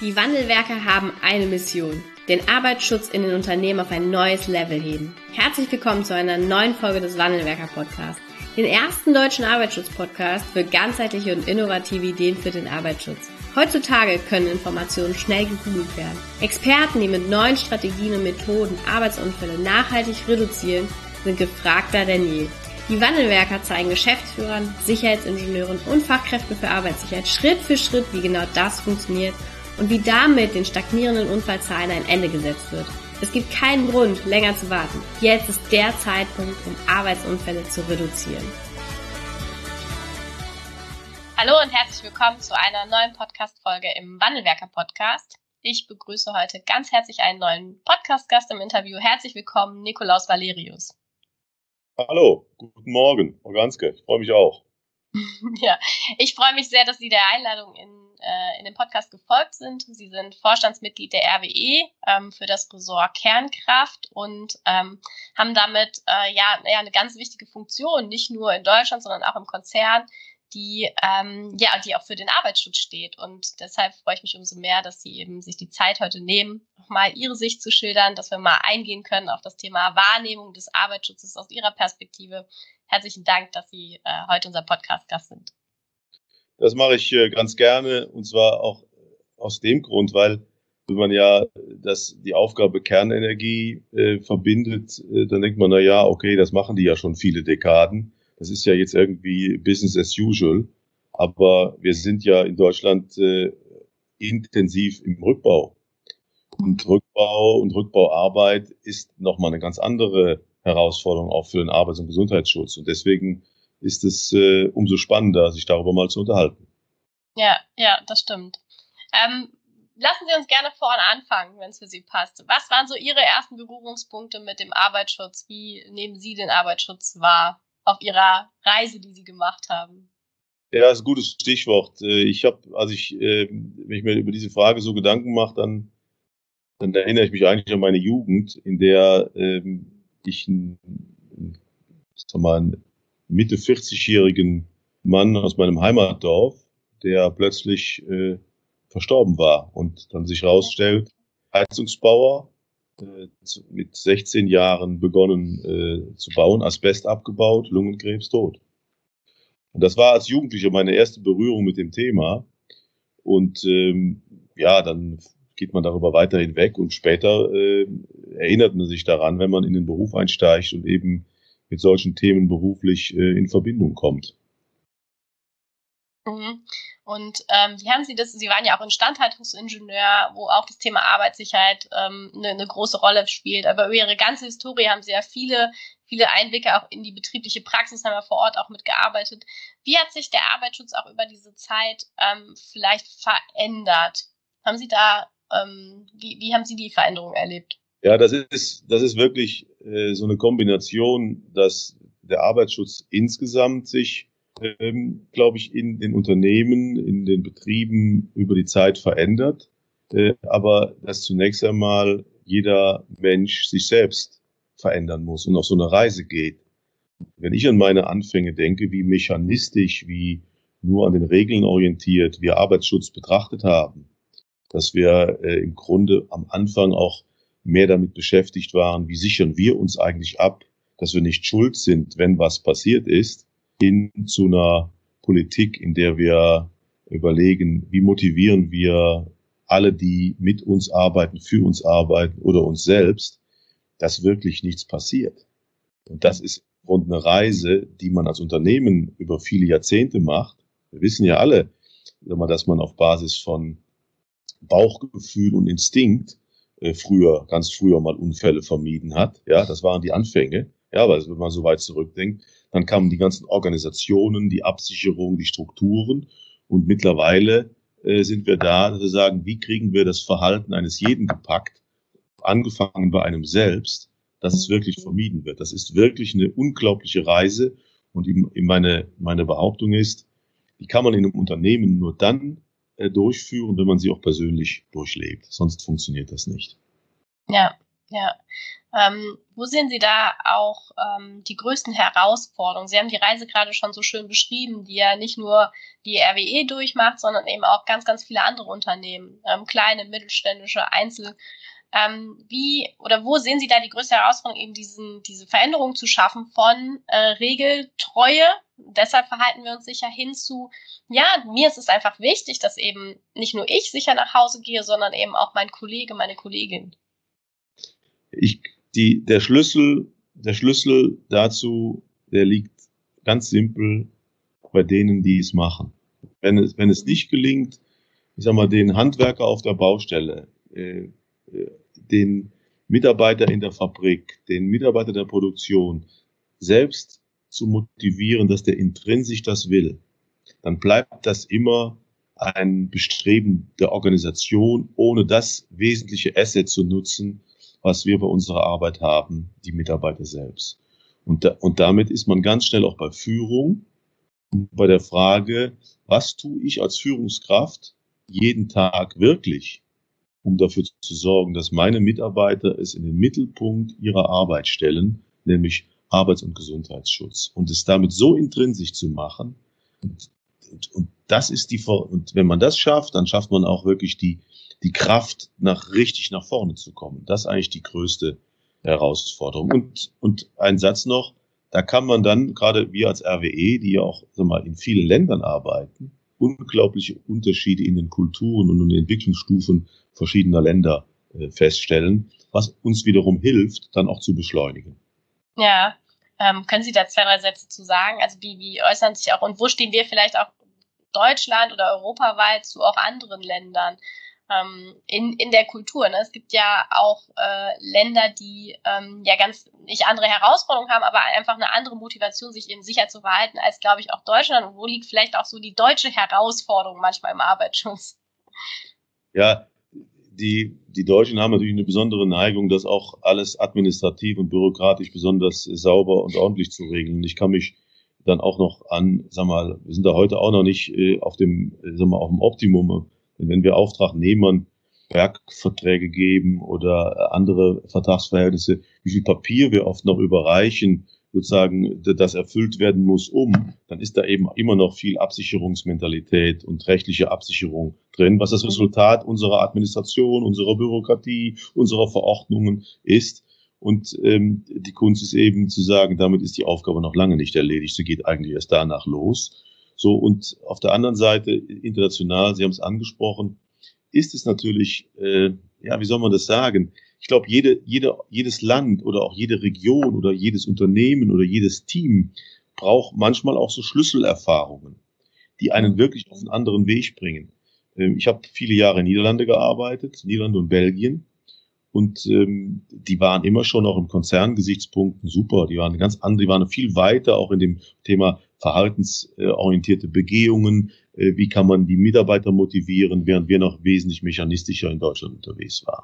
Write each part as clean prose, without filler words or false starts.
Die Wandelwerker haben eine Mission: den Arbeitsschutz in den Unternehmen auf ein neues Level heben. Herzlich willkommen zu einer neuen Folge des Wandelwerker-Podcasts, den ersten deutschen Arbeitsschutz-Podcast für ganzheitliche und innovative Ideen für den Arbeitsschutz. Heutzutage können Informationen schnell gegoogelt werden. Experten, die mit neuen Strategien und Methoden Arbeitsunfälle nachhaltig reduzieren, sind gefragter denn je. Die Wandelwerker zeigen Geschäftsführern, Sicherheitsingenieuren und Fachkräften für Arbeitssicherheit Schritt für Schritt, wie genau das funktioniert und wie damit den stagnierenden Unfallzahlen ein Ende gesetzt wird. Es gibt keinen Grund, länger zu warten. Jetzt ist der Zeitpunkt, um Arbeitsunfälle zu reduzieren. Hallo und herzlich willkommen zu einer neuen Podcast-Folge im Wandelwerker-Podcast. Ich begrüße heute ganz herzlich einen neuen Podcast-Gast im Interview. Herzlich willkommen, Nikolaus Valerius. Hallo, guten Morgen, Frau Ganske. Ich freue mich auch. Ja, ich freue mich sehr, dass Sie der Einladung in den Podcast gefolgt sind. Sie sind Vorstandsmitglied der RWE für das Ressort Kernkraft und haben damit eine ganz wichtige Funktion, nicht nur in Deutschland, sondern auch im Konzern, die auch für den Arbeitsschutz steht. Und deshalb freue ich mich umso mehr, dass Sie eben sich die Zeit heute nehmen, nochmal Ihre Sicht zu schildern, dass wir mal eingehen können auf das Thema Wahrnehmung des Arbeitsschutzes aus Ihrer Perspektive. Herzlichen Dank, dass Sie heute unser Podcast-Gast sind. Das mache ich ganz gerne, und zwar auch aus dem Grund, weil wenn man ja die Aufgabe Kernenergie verbindet, dann denkt man, okay, das machen die ja schon viele Dekaden. Das ist ja jetzt irgendwie Business as usual. Aber wir sind ja in Deutschland intensiv im Rückbau. Und Rückbau und Rückbauarbeit ist nochmal eine ganz andere Herausforderung auch für den Arbeits- und Gesundheitsschutz. Und deswegen ist es umso spannender, sich darüber mal zu unterhalten. Ja, das stimmt. Lassen Sie uns gerne vorne anfangen, wenn es für Sie passt. Was waren so Ihre ersten Berührungspunkte mit dem Arbeitsschutz? Wie nehmen Sie den Arbeitsschutz wahr auf Ihrer Reise, die Sie gemacht haben? Ja, das ist ein gutes Stichwort. Wenn ich mir über diese Frage so Gedanken mache, dann erinnere ich mich eigentlich an meine Jugend, in der ich einen Mitte 40-jährigen Mann aus meinem Heimatdorf, der plötzlich verstorben war und dann sich herausstellt, Heizungsbauer, mit 16 Jahren begonnen zu bauen, Asbest abgebaut, Lungenkrebs, tot. Und das war als Jugendlicher meine erste Berührung mit dem Thema. Und dann geht man darüber weiter hinweg und später erinnert man sich daran, wenn man in den Beruf einsteigt und eben mit solchen Themen beruflich in Verbindung kommt. Mhm. Und wie haben Sie das? Sie waren ja auch Instandhaltungsingenieur, wo auch das Thema Arbeitssicherheit eine große Rolle spielt. Aber über Ihre ganze Historie haben Sie ja viele Einblicke auch in die betriebliche Praxis, haben wir vor Ort auch mitgearbeitet. Wie hat sich der Arbeitsschutz auch über diese Zeit vielleicht verändert? Haben Sie da wie haben Sie die Veränderung erlebt? Ja, das ist wirklich so eine Kombination, dass der Arbeitsschutz insgesamt sich, glaube ich, in den Unternehmen, in den Betrieben über die Zeit verändert, aber dass zunächst einmal jeder Mensch sich selbst verändern muss und auf so eine Reise geht. Wenn ich an meine Anfänge denke, wie mechanistisch, wie nur an den Regeln orientiert wir Arbeitsschutz betrachtet haben, dass wir im Grunde am Anfang auch mehr damit beschäftigt waren, wie sichern wir uns eigentlich ab, dass wir nicht schuld sind, wenn was passiert ist, hin zu einer Politik, in der wir überlegen, wie motivieren wir alle, die mit uns arbeiten, für uns arbeiten oder uns selbst, dass wirklich nichts passiert. Und das ist im Grunde eine Reise, die man als Unternehmen über viele Jahrzehnte macht. Wir wissen ja alle, dass man auf Basis von Bauchgefühl und Instinkt ganz früher mal Unfälle vermieden hat. Ja, das waren die Anfänge. Ja, weil wenn man so weit zurückdenkt, dann kamen die ganzen Organisationen, die Absicherung, die Strukturen. Und mittlerweile sind wir da, dass wir sagen, wie kriegen wir das Verhalten eines jeden gepackt, angefangen bei einem selbst, dass es wirklich vermieden wird. Das ist wirklich eine unglaubliche Reise. Und meine Behauptung ist, die kann man in einem Unternehmen nur dann durchführen, wenn man sie auch persönlich durchlebt. Sonst funktioniert das nicht. Ja, Ja. Wo sehen Sie da auch die größten Herausforderungen? Sie haben die Reise gerade schon so schön beschrieben, die ja nicht nur die RWE durchmacht, sondern eben auch ganz, ganz viele andere Unternehmen, kleine, mittelständische, Einzel. Wo sehen Sie da die größte Herausforderung, eben diese Veränderung zu schaffen von Regeltreue? Deshalb verhalten wir uns sicher hin zu, ja, mir ist es einfach wichtig, dass eben nicht nur ich sicher nach Hause gehe, sondern eben auch mein Kollege, meine Kollegin. Der Schlüssel dazu, der liegt ganz simpel bei denen, die es machen. Wenn es nicht gelingt, ich sag mal, den Handwerker auf der Baustelle, den Mitarbeiter in der Fabrik, den Mitarbeiter der Produktion selbst zu motivieren, dass der intrinsisch das will, dann bleibt das immer ein Bestreben der Organisation, ohne das wesentliche Asset zu nutzen, was wir bei unserer Arbeit haben, die Mitarbeiter selbst. Und damit ist man ganz schnell auch bei Führung, bei der Frage, was tue ich als Führungskraft jeden Tag wirklich, um dafür zu sorgen, dass meine Mitarbeiter es in den Mittelpunkt ihrer Arbeit stellen, nämlich Arbeits- und Gesundheitsschutz. Und es damit so intrinsisch zu machen, und das ist und wenn man das schafft, dann schafft man auch wirklich die Kraft, richtig nach vorne zu kommen. Das ist eigentlich die größte Herausforderung. Und ein Satz noch, da kann man dann, gerade wir als RWE, die ja auch in vielen Ländern arbeiten, unglaubliche Unterschiede in den Kulturen und in den Entwicklungsstufen verschiedener Länder feststellen, was uns wiederum hilft, dann auch zu beschleunigen. Ja, können Sie da 2, 3 Sätze zu sagen? Also wie äußern sich auch und wo stehen wir vielleicht auch Deutschland oder europaweit zu auch anderen Ländern in der Kultur? Ne? Es gibt ja auch Länder, die ja ganz nicht andere Herausforderungen haben, aber einfach eine andere Motivation, sich eben sicher zu verhalten, als, glaube ich, auch Deutschland. Und wo liegt vielleicht auch so die deutsche Herausforderung manchmal im Arbeitsschutz? Ja, die Deutschen haben natürlich eine besondere Neigung, das auch alles administrativ und bürokratisch besonders sauber und ordentlich zu regeln. Ich kann mich dann auch noch wir sind da heute auch noch nicht auf dem Optimum. Wenn wir Auftragnehmern Werkverträge geben oder andere Vertragsverhältnisse, wie viel Papier wir oft noch überreichen, sozusagen, das erfüllt werden muss, dann ist da eben immer noch viel Absicherungsmentalität und rechtliche Absicherung drin, was das Resultat unserer Administration, unserer Bürokratie, unserer Verordnungen ist. Und die Kunst ist eben zu sagen, damit ist die Aufgabe noch lange nicht erledigt. Sie geht eigentlich erst danach los. So, und auf der anderen Seite, international, Sie haben es angesprochen, ist es natürlich, wie soll man das sagen? Ich glaube, jedes Land oder auch jede Region oder jedes Unternehmen oder jedes Team braucht manchmal auch so Schlüsselerfahrungen, die einen wirklich auf einen anderen Weg bringen. Ich habe viele Jahre in Niederlande gearbeitet, Niederlande und Belgien. Und die waren immer schon auch im Konzerngesichtspunkten super. Die waren ganz andere, die waren viel weiter auch in dem Thema verhaltensorientierte Begehungen. Wie kann man die Mitarbeiter motivieren, während wir noch wesentlich mechanistischer in Deutschland unterwegs waren.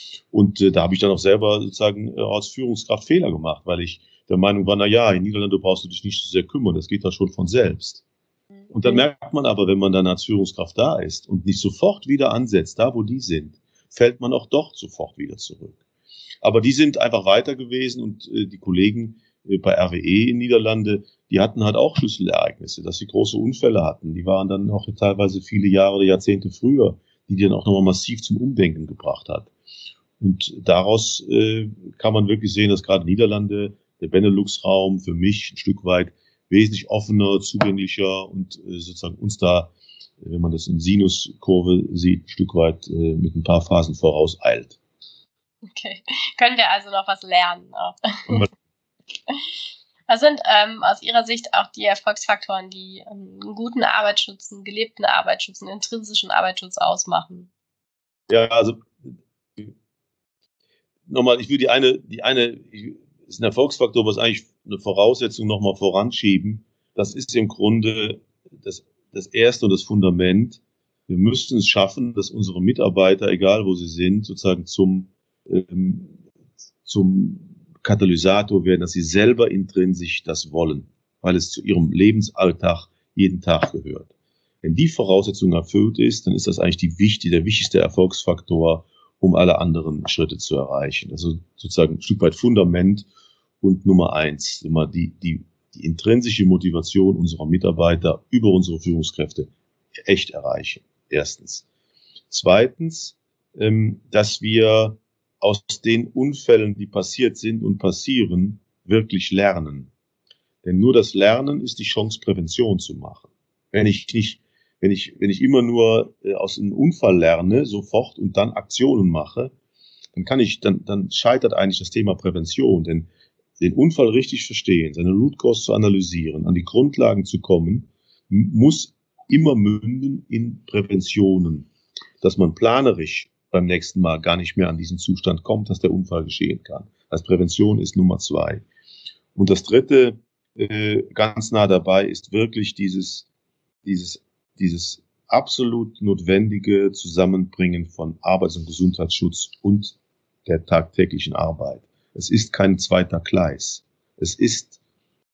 Und da habe ich dann auch selber sozusagen als Führungskraft Fehler gemacht, weil ich der Meinung war, in Niederlande brauchst du dich nicht so sehr kümmern, das geht da schon von selbst. Und dann merkt man aber, wenn man dann als Führungskraft da ist und nicht sofort wieder ansetzt, da wo die sind, fällt man auch dort sofort wieder zurück. Aber die sind einfach weiter gewesen und die Kollegen bei RWE in Niederlande, die hatten halt auch Schlüsselereignisse, dass sie große Unfälle hatten. Die waren dann auch teilweise viele Jahre oder Jahrzehnte früher, die dann auch nochmal massiv zum Umdenken gebracht hat. Und daraus kann man wirklich sehen, dass gerade Niederlande, der Benelux-Raum für mich ein Stück weit wesentlich offener, zugänglicher und sozusagen uns da, wenn man das in Sinuskurve sieht, ein Stück weit mit ein paar Phasen voraus eilt. Okay, können wir also noch was lernen? Was sind aus Ihrer Sicht auch die Erfolgsfaktoren, die einen guten Arbeitsschutz, einen gelebten Arbeitsschutz, einen intrinsischen Arbeitsschutz ausmachen? Ja, also nochmal, ich will die eine ist ein Erfolgsfaktor, was eigentlich eine Voraussetzung nochmal voranschieben. Das ist im Grunde das Erste und das Fundament. Wir müssen es schaffen, dass unsere Mitarbeiter, egal wo sie sind, sozusagen zum Katalysator werden, dass sie selber intrinsisch das wollen, weil es zu ihrem Lebensalltag jeden Tag gehört. Wenn die Voraussetzung erfüllt ist, dann ist das eigentlich der wichtigste Erfolgsfaktor, um alle anderen Schritte zu erreichen. Also sozusagen ein Stück weit Fundament und Nummer 1, immer die intrinsische Motivation unserer Mitarbeiter über unsere Führungskräfte echt erreichen. Erstens. Zweitens, dass wir aus den Unfällen, die passiert sind und passieren, wirklich lernen. Denn nur das Lernen ist die Chance, Prävention zu machen. Wenn ich immer nur aus einem Unfall lerne, sofort und dann Aktionen mache, dann scheitert eigentlich das Thema Prävention. Denn den Unfall richtig verstehen, seine Root Cause zu analysieren, an die Grundlagen zu kommen, muss immer münden in Präventionen, dass man planerisch beim nächsten Mal gar nicht mehr an diesen Zustand kommt, dass der Unfall geschehen kann. Als Prävention ist Nummer 2. Und das dritte, ganz nah dabei, ist wirklich dieses absolut notwendige Zusammenbringen von Arbeits- und Gesundheitsschutz und der tagtäglichen Arbeit. Es ist kein zweiter Gleis. Es ist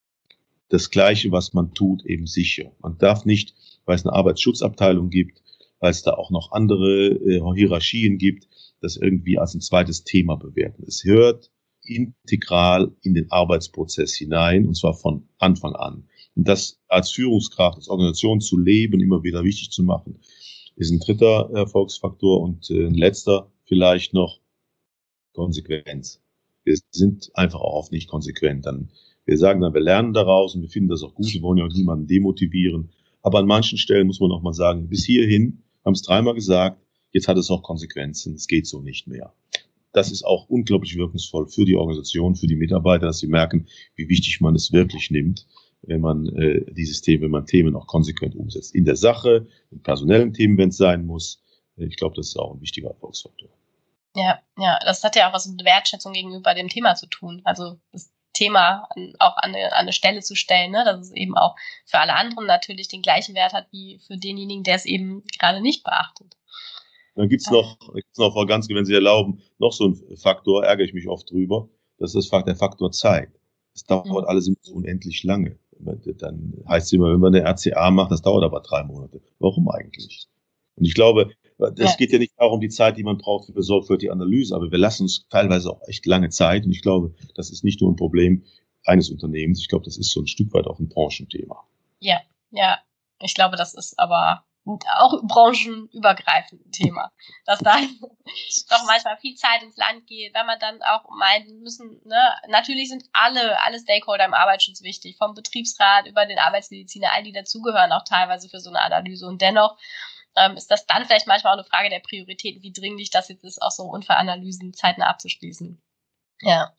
das Gleiche, was man tut, eben sicher. Man darf nicht, weil es eine Arbeitsschutzabteilung gibt, weil es da auch noch andere Hierarchien gibt, das irgendwie als ein zweites Thema bewerten. Es hört integral in den Arbeitsprozess hinein, und zwar von Anfang an. Und das als Führungskraft, als Organisation zu leben, immer wieder wichtig zu machen, ist ein dritter Erfolgsfaktor. Und ein letzter vielleicht noch Konsequenz. Wir sind einfach auch oft nicht konsequent. Wir sagen dann, wir lernen daraus und wir finden das auch gut. Wir wollen ja auch niemanden demotivieren. Aber an manchen Stellen muss man auch mal sagen, bis hierhin, haben es 3-mal gesagt, jetzt hat es auch Konsequenzen. Es geht so nicht mehr. Das ist auch unglaublich wirkungsvoll für die Organisation, für die Mitarbeiter, dass sie merken, wie wichtig man es wirklich nimmt, wenn man wenn man Themen auch konsequent umsetzt. In der Sache, in personellen Themen, wenn es sein muss. Ich glaube, das ist auch ein wichtiger Erfolgsfaktor. Ja, das hat ja auch was mit Wertschätzung gegenüber dem Thema zu tun. Also das Thema auch an eine Stelle zu stellen, ne? Dass es eben auch für alle anderen natürlich den gleichen Wert hat wie für denjenigen, der es eben gerade nicht beachtet. Dann gibt's noch, Frau Ganske, wenn Sie erlauben, noch so ein Faktor, ärgere ich mich oft drüber, das ist der Faktor Zeit. Es dauert alles immer so unendlich lange. Dann heißt es immer, wenn man eine RCA macht, das dauert aber 3 Monate. Warum eigentlich? Und ich glaube, es geht ja nicht darum, die Zeit, die man braucht für sorgfältige Analyse, aber wir lassen uns teilweise auch echt lange Zeit. Und ich glaube, das ist nicht nur ein Problem eines Unternehmens. Ich glaube, das ist so ein Stück weit auch ein Branchenthema. Ja. Ich glaube, das ist aber auch branchenübergreifend ein Thema, dass da doch manchmal viel Zeit ins Land geht, weil man dann auch meinen müssen, ne, natürlich sind alle Stakeholder im Arbeitsschutz wichtig, vom Betriebsrat über den Arbeitsmediziner, all die dazugehören auch teilweise für so eine Analyse. Und dennoch ist das dann vielleicht manchmal auch eine Frage der Prioritäten, wie dringlich das jetzt ist, auch so Unfallanalysen zeitnah abzuschließen. Ja.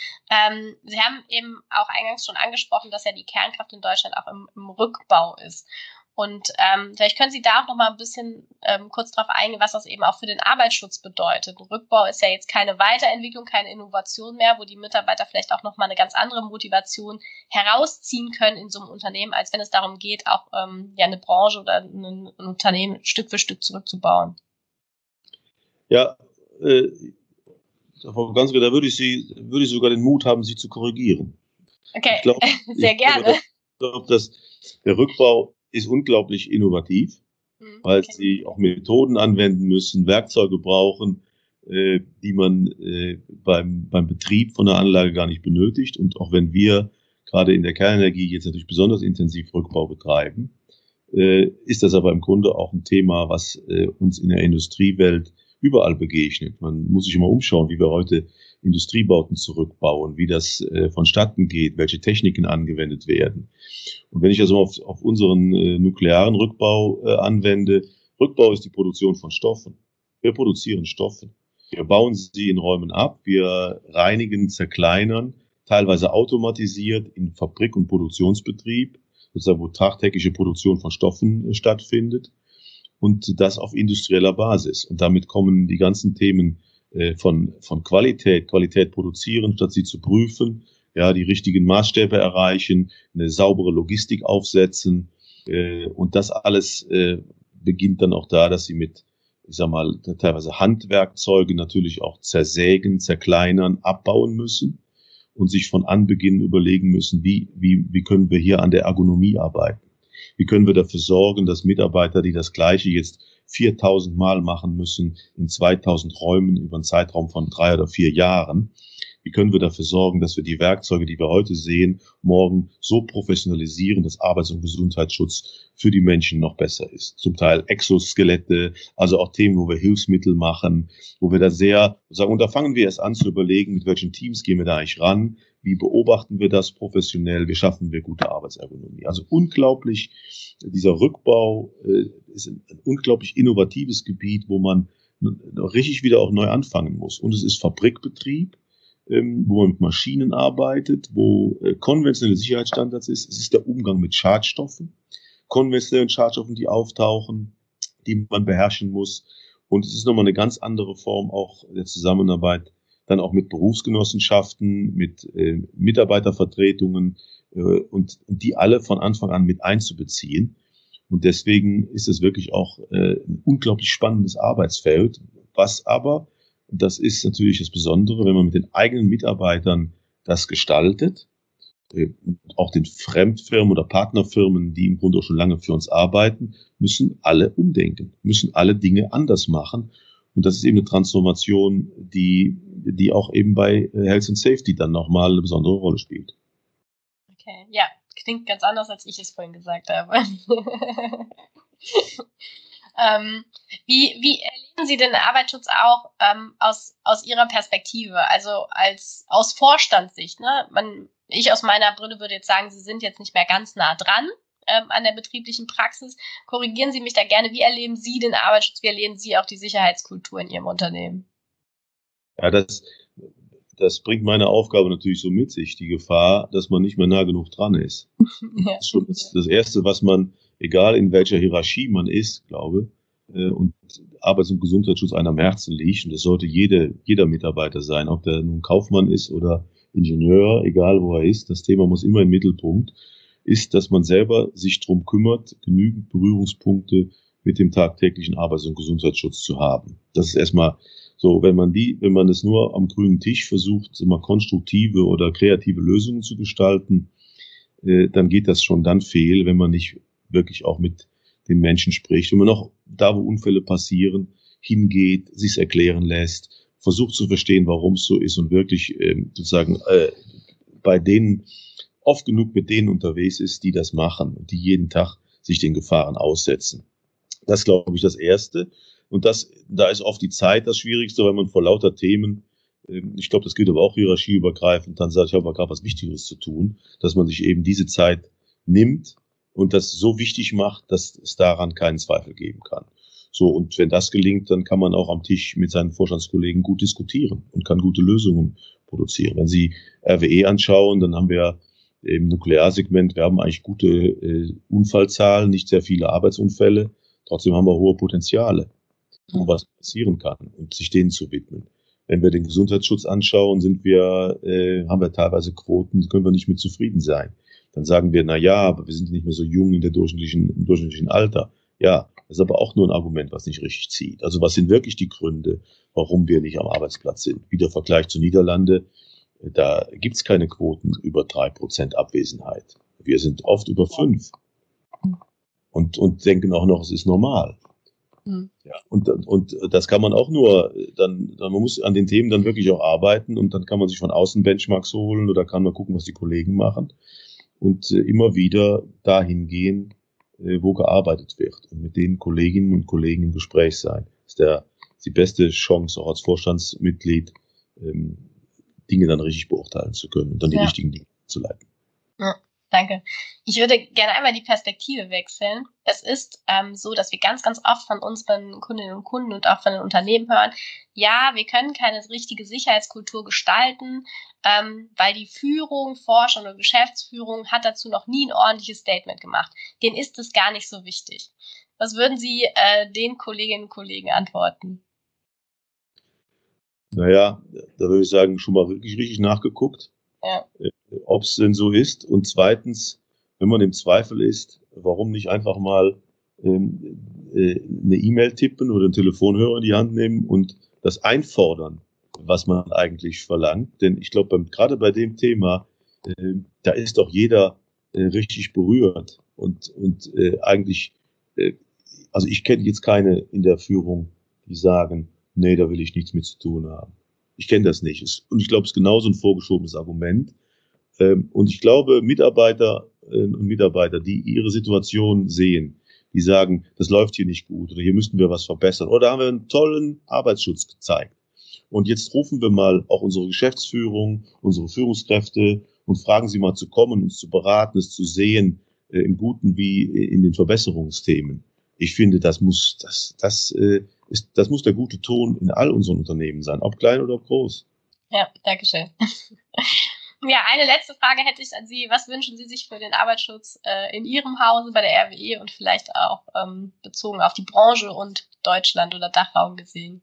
Sie haben eben auch eingangs schon angesprochen, dass ja die Kernkraft in Deutschland auch im Rückbau ist. Und vielleicht können Sie da auch noch mal ein bisschen kurz drauf eingehen, was das eben auch für den Arbeitsschutz bedeutet. Ein Rückbau ist ja jetzt keine Weiterentwicklung, keine Innovation mehr, wo die Mitarbeiter vielleicht auch noch mal eine ganz andere Motivation herausziehen können in so einem Unternehmen, als wenn es darum geht, auch eine Branche oder ein Unternehmen Stück für Stück zurückzubauen. Ja, Frau Ganske, da würde ich sogar den Mut haben, Sie zu korrigieren. Okay, sehr gerne. Ich glaube, dass der Rückbau ist unglaublich innovativ, weil sie auch Methoden anwenden müssen, Werkzeuge brauchen, die man beim Betrieb von der Anlage gar nicht benötigt. Und auch wenn wir gerade in der Kernenergie jetzt natürlich besonders intensiv Rückbau betreiben, ist das aber im Grunde auch ein Thema, was uns in der Industriewelt überall begegnet. Man muss sich immer umschauen, wie wir heute Industriebauten zurückbauen, wie das vonstatten geht, welche Techniken angewendet werden. Und wenn ich also auf unseren nuklearen Rückbau anwende, Rückbau ist die Produktion von Stoffen. Wir produzieren Stoffe. Wir bauen sie in Räumen ab, wir reinigen, zerkleinern, teilweise automatisiert in Fabrik- und Produktionsbetrieb, sozusagen wo tagtägliche Produktion von Stoffen stattfindet. Und das auf industrieller Basis. Und damit kommen die ganzen Themen von Qualität produzieren, statt sie zu prüfen, ja, die richtigen Maßstäbe erreichen, eine saubere Logistik aufsetzen. Und das alles beginnt dann auch da, dass sie mit, ich sag mal, teilweise Handwerkzeuge natürlich auch zersägen, zerkleinern, abbauen müssen und sich von Anbeginn überlegen müssen, wie können wir hier an der Ergonomie arbeiten? Wie können wir dafür sorgen, dass Mitarbeiter, die das Gleiche jetzt 4000 Mal machen müssen in 2000 Räumen über einen Zeitraum von 3 oder 4 Jahren. Wie können wir dafür sorgen, dass wir die Werkzeuge, die wir heute sehen, morgen so professionalisieren, dass Arbeits- und Gesundheitsschutz für die Menschen noch besser ist? Zum Teil Exoskelette, also auch Themen, wo wir Hilfsmittel machen, wo wir da sehr sagen, und da fangen wir erst an zu überlegen, mit welchen Teams gehen wir da eigentlich ran, wie beobachten wir das professionell, wie schaffen wir gute Arbeitsergonomie. Also unglaublich, dieser Rückbau ist ein unglaublich innovatives Gebiet, wo man richtig wieder auch neu anfangen muss. Und es ist Fabrikbetrieb, wo man mit Maschinen arbeitet, wo konventionelle Sicherheitsstandards ist. Es ist der Umgang mit Schadstoffen, konventionellen Schadstoffen, die auftauchen, die man beherrschen muss. Und es ist nochmal eine ganz andere Form auch der Zusammenarbeit, dann auch mit Berufsgenossenschaften, mit Mitarbeitervertretungen und die alle von Anfang an mit einzubeziehen. Und deswegen ist es wirklich auch ein unglaublich spannendes Arbeitsfeld, was aber, das ist natürlich das Besondere, wenn man mit den eigenen Mitarbeitern das gestaltet, auch den Fremdfirmen oder Partnerfirmen, die im Grunde auch schon lange für uns arbeiten, müssen alle umdenken, müssen alle Dinge anders machen. Und das ist eben eine Transformation, die auch eben bei Health and Safety dann nochmal eine besondere Rolle spielt. Okay, ja, klingt ganz anders, als ich es vorhin gesagt habe. Wie erleben Sie den Arbeitsschutz auch aus Ihrer Perspektive, also aus Vorstandssicht? Ne? Ich aus meiner Brille würde jetzt sagen, Sie sind jetzt nicht mehr ganz nah dran an der betrieblichen Praxis. Korrigieren Sie mich da gerne. Wie erleben Sie den Arbeitsschutz? Wie erleben Sie auch die Sicherheitskultur in Ihrem Unternehmen? Ja, das bringt meine Aufgabe natürlich so mit sich, die Gefahr, dass man nicht mehr nah genug dran ist. Ja. Das ist schon das Erste, was man, egal in welcher Hierarchie man ist, glaube, und Arbeits- und Gesundheitsschutz einem am Herzen liegt, und das sollte jeder Mitarbeiter sein, ob der nun Kaufmann ist oder Ingenieur, egal wo er ist, das Thema muss immer im Mittelpunkt, ist, dass man selber sich drum kümmert, genügend Berührungspunkte mit dem tagtäglichen Arbeits- und Gesundheitsschutz zu haben. Das ist erstmal so, wenn man es nur am grünen Tisch versucht, immer konstruktive oder kreative Lösungen zu gestalten, dann geht das schon dann fehl, wenn man nicht wirklich auch mit den Menschen spricht. Wenn man auch da, wo Unfälle passieren, hingeht, sich's erklären lässt, versucht zu verstehen, warum es so ist und wirklich sozusagen bei denen oft genug mit denen unterwegs ist, die das machen und die jeden Tag sich den Gefahren aussetzen. Das ist, glaube ich, das Erste. Und da ist oft die Zeit das Schwierigste, weil man vor lauter Themen, ich glaube, das gilt aber auch hierarchieübergreifend, dann sagt, ich habe aber gerade was Wichtigeres zu tun, dass man sich eben diese Zeit nimmt und das so wichtig macht, dass es daran keinen Zweifel geben kann. So, und wenn das gelingt, dann kann man auch am Tisch mit seinen Vorstandskollegen gut diskutieren und kann gute Lösungen produzieren. Wenn Sie RWE anschauen, dann haben wir im Nuklearsegment, wir haben eigentlich gute Unfallzahlen, nicht sehr viele Arbeitsunfälle, trotzdem haben wir hohe Potenziale, wo was passieren kann und sich denen zu widmen. Wenn wir den Gesundheitsschutz anschauen, haben wir teilweise Quoten, können wir nicht mit zufrieden sein. Dann sagen wir, na ja, aber wir sind nicht mehr so jung im durchschnittlichen Alter. Ja, das ist aber auch nur ein Argument, was nicht richtig zieht. Also was sind wirklich die Gründe, warum wir nicht am Arbeitsplatz sind? Wie der Vergleich zu Niederlande, da gibt's keine Quoten über 3% Abwesenheit. Wir sind oft über 5 und denken auch noch, es ist normal. Ja, und das kann man auch nur, man muss an den Themen dann wirklich auch arbeiten und dann kann man sich von außen Benchmarks holen oder kann man gucken, was die Kollegen machen und immer wieder dahin gehen, wo gearbeitet wird und mit den Kolleginnen und Kollegen im Gespräch sein. Das ist die beste Chance, auch als Vorstandsmitglied Dinge dann richtig beurteilen zu können und dann die richtigen Dinge zu leiten. Ja. Danke. Ich würde gerne einmal die Perspektive wechseln. Es ist so, dass wir ganz, ganz oft von unseren Kundinnen und Kunden und auch von den Unternehmen hören, ja, wir können keine richtige Sicherheitskultur gestalten, weil die Führung, Vorstand oder Geschäftsführung hat dazu noch nie ein ordentliches Statement gemacht. Denen ist es gar nicht so wichtig. Was würden Sie den Kolleginnen und Kollegen antworten? Naja, da würde ich sagen, schon mal wirklich richtig nachgeguckt. Ja. Ob es denn so ist. Und zweitens, wenn man im Zweifel ist, warum nicht einfach mal eine E-Mail tippen oder einen Telefonhörer in die Hand nehmen und das einfordern, was man eigentlich verlangt. Denn ich glaube, gerade bei dem Thema, da ist doch jeder richtig berührt und eigentlich Also ich kenne jetzt keine in der Führung, die sagen, nee, da will ich nichts mit zu tun haben. Ich kenne das nicht. Und ich glaube, es ist genauso ein vorgeschobenes Argument. Und ich glaube, Mitarbeiter und Mitarbeiter, die ihre Situation sehen, die sagen, das läuft hier nicht gut oder hier müssten wir was verbessern oder haben wir einen tollen Arbeitsschutz gezeigt. Und jetzt rufen wir mal auch unsere Geschäftsführung, unsere Führungskräfte und fragen sie mal zu kommen, uns zu beraten, es zu sehen, im Guten wie in den Verbesserungsthemen. Ich finde, das muss der gute Ton in all unseren Unternehmen sein, ob klein oder ob groß. Ja, danke schön. Ja, eine letzte Frage hätte ich an Sie. Was wünschen Sie sich für den Arbeitsschutz in Ihrem Hause bei der RWE und vielleicht auch bezogen auf die Branche und Deutschland oder Dachraum gesehen?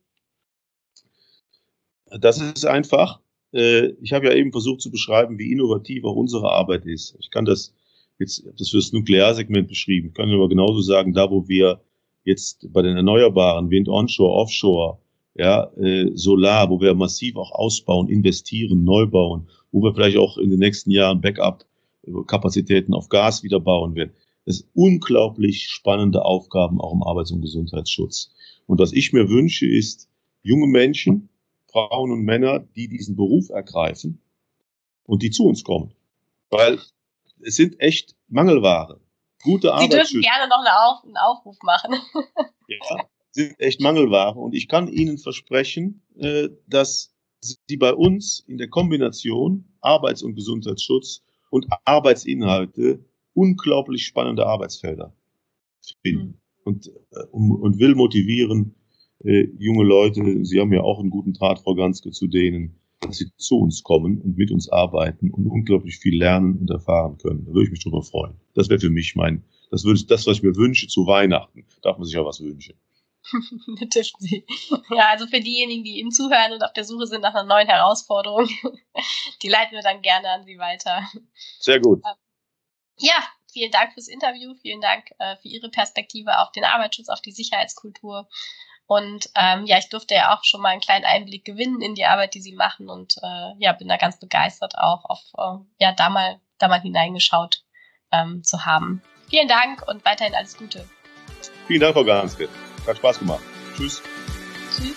Das ist einfach. Ich habe ja eben versucht zu beschreiben, wie innovativ auch unsere Arbeit ist. Ich kann das jetzt, das für das Nuklearsegment beschrieben. Ich kann aber genauso sagen, da wo wir jetzt bei den Erneuerbaren, Wind onshore, offshore, ja, Solar, wo wir massiv auch ausbauen, investieren, neu bauen, wo wir vielleicht auch in den nächsten Jahren Backup-Kapazitäten auf Gas wieder bauen werden. Das sind unglaublich spannende Aufgaben auch im Arbeits- und Gesundheitsschutz. Und was ich mir wünsche, ist junge Menschen, Frauen und Männer, die diesen Beruf ergreifen und die zu uns kommen. Weil es sind echt Mangelware. Gute Arbeitsschützer. Sie dürfen gerne noch einen Aufruf machen. Ja, sind echt Mangelware. Und ich kann Ihnen versprechen, dass Sie bei uns in der Kombination Arbeits- und Gesundheitsschutz und Arbeitsinhalte unglaublich spannende Arbeitsfelder finden. Und will motivieren, junge Leute, Sie haben ja auch einen guten Draht, Frau Ganske, zu denen, dass sie zu uns kommen und mit uns arbeiten und unglaublich viel lernen und erfahren können. Da würde ich mich drüber freuen. Das wäre für mich das, was ich mir wünsche zu Weihnachten. Darf man sich auch was wünschen. Dürfen Sie. Ja, also für diejenigen, die Ihnen zuhören und auf der Suche sind nach einer neuen Herausforderung, die leiten wir dann gerne an Sie weiter. Sehr gut. Ja, vielen Dank fürs Interview. Vielen Dank für Ihre Perspektive auf den Arbeitsschutz, auf die Sicherheitskultur. Und ich durfte ja auch schon mal einen kleinen Einblick gewinnen in die Arbeit, die Sie machen und bin da ganz begeistert auch auf da mal hineingeschaut zu haben. Vielen Dank und weiterhin alles Gute. Vielen Dank, Frau Ganske. Hat Spaß gemacht. Tschüss. Tschüss.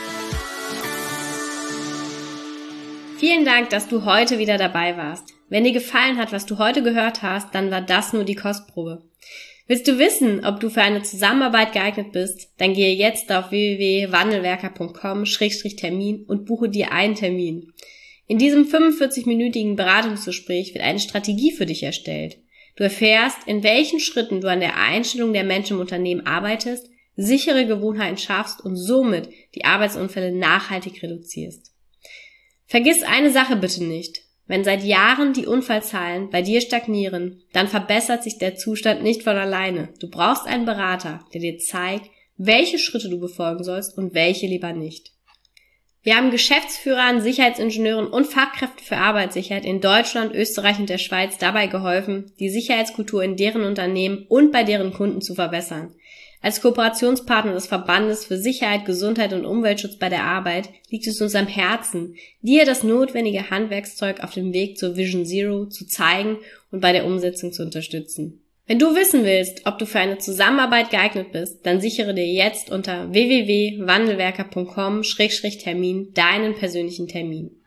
Vielen Dank, dass du heute wieder dabei warst. Wenn dir gefallen hat, was du heute gehört hast, dann war das nur die Kostprobe. Willst du wissen, ob du für eine Zusammenarbeit geeignet bist? Dann gehe jetzt auf www.wandelwerker.com/Termin und buche dir einen Termin. In diesem 45-minütigen Beratungsgespräch wird eine Strategie für dich erstellt. Du erfährst, in welchen Schritten du an der Einstellung der Menschen im Unternehmen arbeitest, sichere Gewohnheiten schaffst und somit die Arbeitsunfälle nachhaltig reduzierst. Vergiss eine Sache bitte nicht. Wenn seit Jahren die Unfallzahlen bei dir stagnieren, dann verbessert sich der Zustand nicht von alleine. Du brauchst einen Berater, der dir zeigt, welche Schritte du befolgen sollst und welche lieber nicht. Wir haben Geschäftsführern, Sicherheitsingenieuren und Fachkräften für Arbeitssicherheit in Deutschland, Österreich und der Schweiz dabei geholfen, die Sicherheitskultur in deren Unternehmen und bei deren Kunden zu verbessern. Als Kooperationspartner des Verbandes für Sicherheit, Gesundheit und Umweltschutz bei der Arbeit liegt es uns am Herzen, dir das notwendige Handwerkszeug auf dem Weg zur Vision Zero zu zeigen und bei der Umsetzung zu unterstützen. Wenn du wissen willst, ob du für eine Zusammenarbeit geeignet bist, dann sichere dir jetzt unter www.wandelwerker.com/Termin deinen persönlichen Termin.